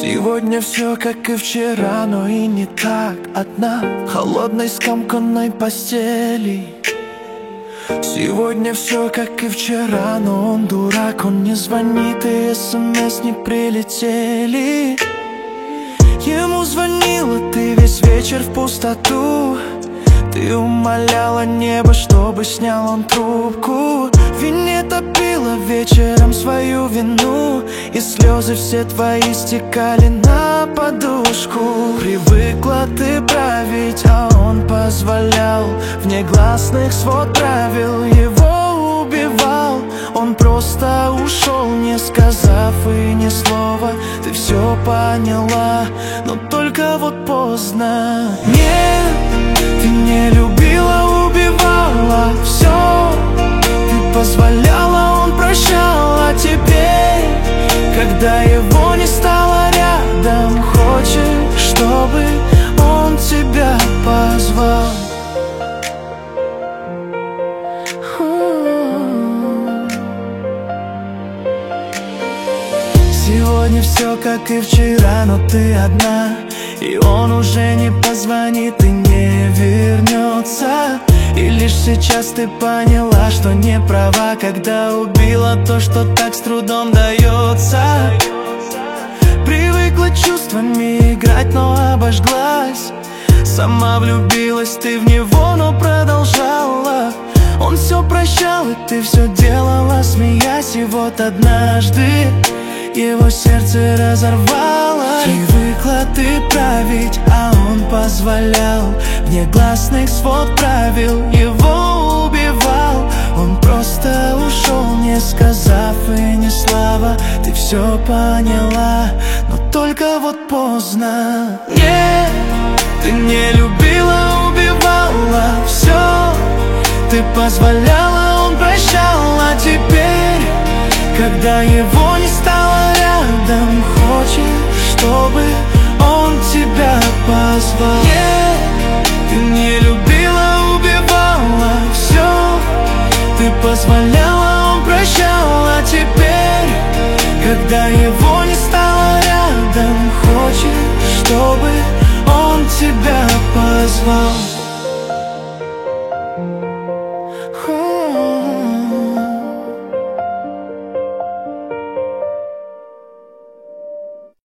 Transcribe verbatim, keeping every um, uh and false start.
Сегодня все как и вчера, но и не так. Одна холодной скомканной постели. Сегодня все как и вчера, но он дурак, он не звонит и смс не прилетели. Ему звонила ты весь вечер в пустоту. Ты умоляла небо, чтобы снял он трубку. В вине топила вечером свою вину, и слезы все твои стекали на подушку. Привыкла ты править, а он позволял. В негласных свод правил его убивал. Он просто ушел, не сказав и ни слова. Ты все поняла, но только вот поздно. Нет, ты не любила, убивала все. Ты позволяла, он прощал, а теперь, когда его не стало рядом, хочешь, чтобы он тебя позвал. Сегодня все как и вчера, но ты одна, и он уже не позвонит и не вернется. И лишь сейчас ты поняла, что не права, когда убила то, что так с трудом дается. Привыкла чувствами играть, но обожглась. Сама влюбилась ты в него, но продолжала. Он все прощал, и ты все делала, смеясь. И вот однажды его сердце разорвало. Привыкла ты править, а он позволял. В негласных свод правил его убивал. Он просто ушел, не сказав и ни слова. Ты все поняла, но только вот поздно. Нет, ты не любила, убивала все. Ты позволяла, он прощал, а теперь, когда его не стало рядом, хочешь, чтобы он тебя позвал. Yeah, ты не любила, убивала все. Ты позволяла, он прощал, а теперь, когда его не стало рядом, хочешь, чтобы он тебя позвал.